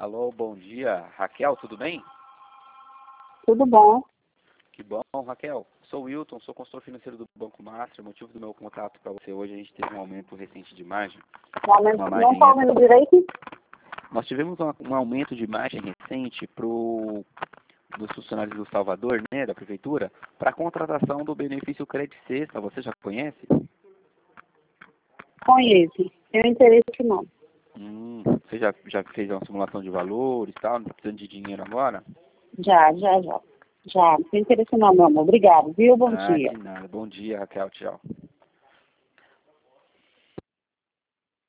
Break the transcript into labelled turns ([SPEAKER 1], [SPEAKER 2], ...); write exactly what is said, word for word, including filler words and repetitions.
[SPEAKER 1] Alô, bom dia. Raquel, tudo bem?
[SPEAKER 2] Tudo bom?
[SPEAKER 1] Que bom, Raquel. Sou o Wilton, sou consultor financeiro do Banco Master. O motivo do meu contato para você hoje, a gente teve um aumento recente de margem.
[SPEAKER 2] Momento,
[SPEAKER 1] Uma
[SPEAKER 2] não
[SPEAKER 1] margem
[SPEAKER 2] estou ouvindo direito?
[SPEAKER 1] Nós tivemos um, um aumento de margem recente pro, dos funcionários do Salvador, né, da Prefeitura, para a contratação do benefício Crédito Sexta. Você já conhece?
[SPEAKER 2] Conheço. Tenho interesse não.
[SPEAKER 1] Hum, você já, já fez uma simulação de valores e tal, precisando de dinheiro agora?
[SPEAKER 2] Já, já, já. Já, não tenho interesse não, meu amor. Obrigado, viu? Bom
[SPEAKER 1] Ah,
[SPEAKER 2] dia.
[SPEAKER 1] de nada. Bom dia, Raquel. Tchau.